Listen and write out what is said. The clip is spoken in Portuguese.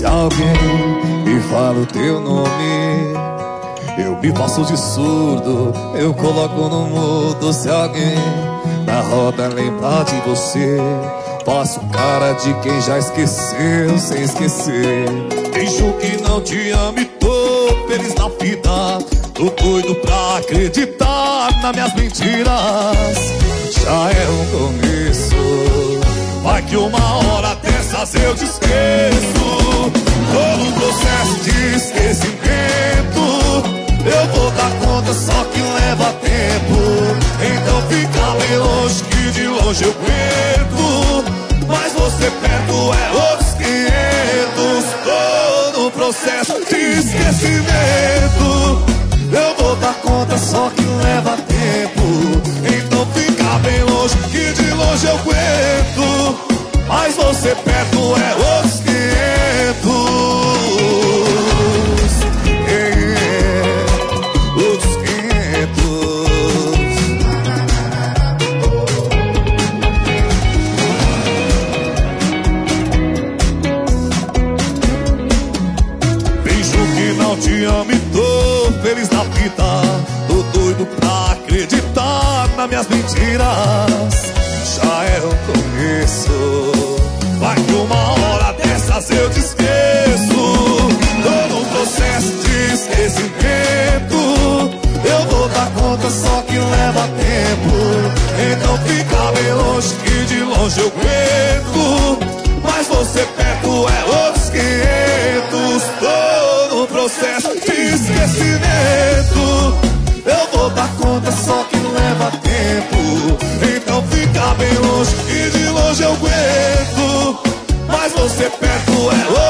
alguém me fala o teu nome, eu me faço de surdo, eu coloco no mudo. Se alguém na roda lembrar de você, faço cara de quem já esqueceu sem esquecer. Finjo que não te amo e tô feliz na vida, tô doido pra acreditar nas minhas mentiras. Já é um começo, vai que uma hora dessas eu te esqueço. Tô no processo de esquecimento, eu vou dar conta, só que leva tempo. Então fica bem longe, que de longe eu aguento, mas você perto é outros 500. Tô no processo de esquecimento, eu vou dar conta, só que leva tempo. Então fica bem longe, que de longe eu aguento, mas você perto é outros 500. Outros 500. Finjo que não te amo e tô feliz na vida, tô doido pra acreditar nas minhas mentiras. Já é o começo, vai que uma hora dessas eu te esqueço. Tô no processo de esquecimento, eu vou dar conta, só que leva tempo. Então fica bem longe, que de longe eu aguento, mas você perto é outros 500. Tô no processo de esquecimento, eu vou dar conta, só que leva tempo. Então fica bem longe, e de longe eu aguento, mas você perto é outro